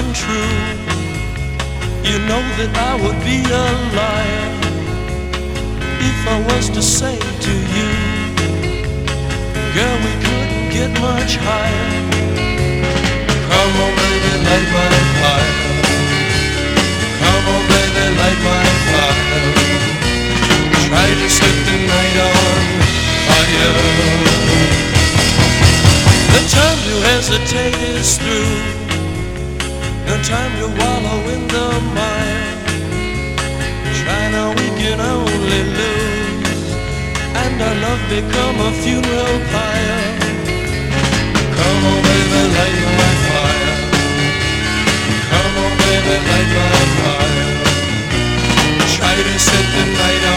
untrue, you know that I would be a liar if I was to say to you, girl, we couldn't get much higher. Come on, baby, light my fire. Come on, baby, light my fire. Try to set the night on fire. The time to hesitate is through. No time to wallow in the mire. Try now, we can only lose, and our love become a funeral pyre. Come on, baby, light my fire. Come on, baby, light my fire. Try to set the night on